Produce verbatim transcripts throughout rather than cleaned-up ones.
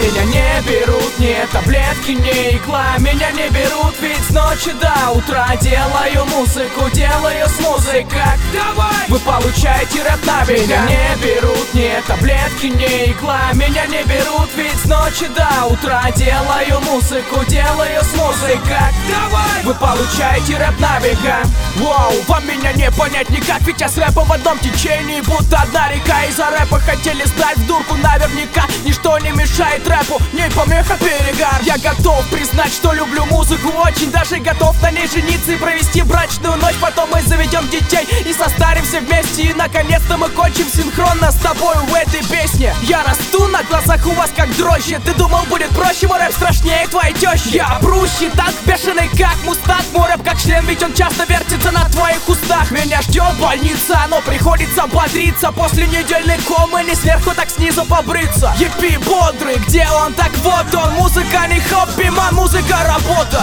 Меня не берут, не таблетки, не игла. Меня не берут, ведь с ночи до утра делаю музыку, делаю с музыкой. Как давай, вы получаете рэп на века. Меня не берут, не таблетки, не игла. Меня не берут, ведь с ночи до утра делаю музыку, делаю с музыкой. Как давай, вы получаете рэп на века. Воу, вам меня не понять никак, ведь я с рэпом в одном течении, будто одна река. Из-за рэпа хотели сдать в дурку наверняка. Ничто не мешает рэпу, не помеха перегар. Я готов признать, что люблю музыку очень, даже готов на ней жениться и провести брачную ночь. Потом мы заведем детей и состаримся вместе, и наконец-то мы кончим синхронно с тобой в этой песне. Я расту на глазах у вас как дрожжи. Ты думал, будет проще, мой рэп страшнее твоей тещи. Я прущий танк, бешеный как мустанг. Мой рэп как член, ведь он часто вертится на твоих устах. Меня ждет больница, но приходится бодриться. После недельной комы не сверху, так снизу побриться. Епи бодрый, где он? Так вот он. Музыка не хобби, ман, музыка работа.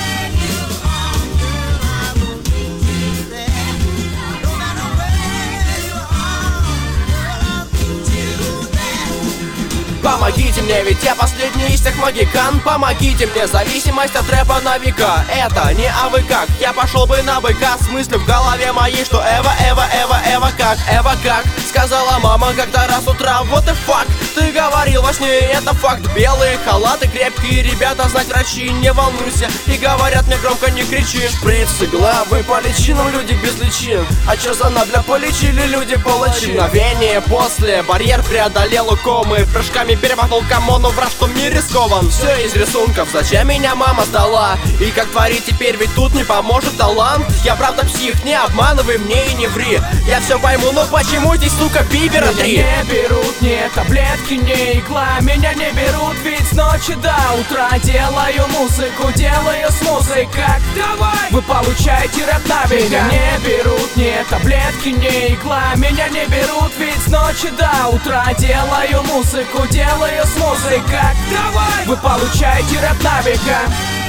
Помогите мне, ведь я последний из тех магикан. Помогите мне, зависимость от рэпа на века. Это не а вы как, я пошел бы на быка. В смысле в голове моей, что Эва, Эва, Эва, Эва как, Эва как. Сказала мама как-то раз утра, вот и факт. Ты говорил во сне, это факт. Белые халаты, крепкие ребята, знать врачи, не волнуйся. И говорят мне громко, не кричи. Шприц, игла, вы по личинам, люди без личин. А чё за набля полечили, люди палачи. Мгновение после, барьер преодолел комы. Прыжками перемахнул камону, враг, что мир рискован. Все из рисунков, зачем меня мама сдала? И как творить теперь, ведь тут не поможет талант. Я правда псих, не обманывай мне и не ври. Я все пойму, но почему здесь, сука, бибера три? Меня не берут, не таблетки, не игла. Меня не берут, ведь с ночи до утра делаю музыку, делаю с музыкой. Как давай, вы получаете рэп на века. Меня не берут, не таблетки, не игла. Меня не берут, ведь с ночи до утра делаю музыку, делаю с музыкой. Как давай, вы получаете рэп на века.